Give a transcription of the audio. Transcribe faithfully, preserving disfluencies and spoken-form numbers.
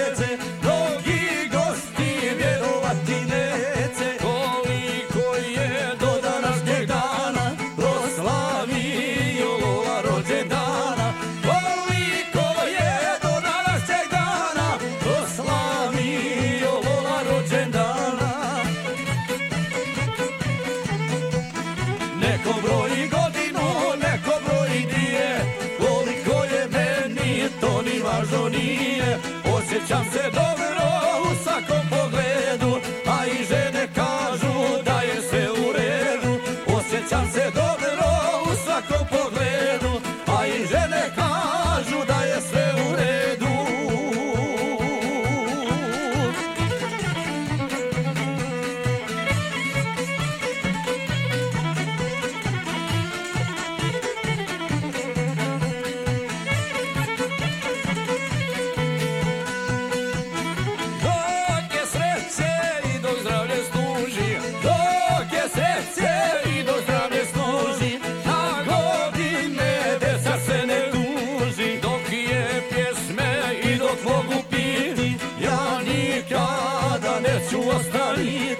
dece, mnogi gosti vjerovati neće. Koliko je do današnjeg dana proslavio Lola rođendana. Koliko je do današnjeg dana proslavio Lola rođendana. Neko broji godinu, neko broji dije, koliko je meni to ni važno nije. Osjećam se dobro u svakom pogledu, a i žene kažu da je sve u redu. Osjećam se dobro u svakom pogledu, a i žene kažu da je sve u redu. Dok je sreće i dok zdravlje služi, Dok je sreće i dok zdravlje služi, na godine deca se ne tuži. dok je pjesme i dok mogu piti, Ja nikada neću ostaviti